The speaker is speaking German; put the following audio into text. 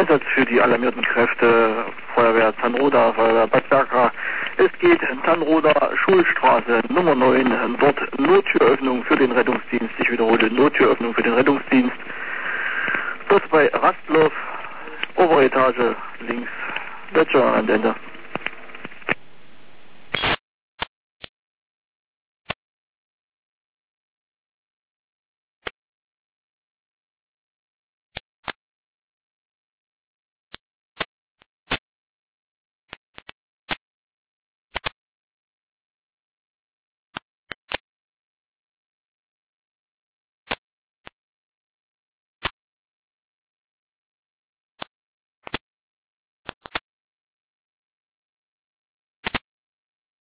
Einsatz für die alarmierten Kräfte, Feuerwehr Tannroda, Feuerwehr Bad Berka. Es geht Tannroda, Schulstraße Nummer 9, dort Nottüröffnung für den Rettungsdienst. Ich wiederhole, Nottüröffnung für den Rettungsdienst. Das bei Rastloff, Oberetage, links, Ledger am Ende.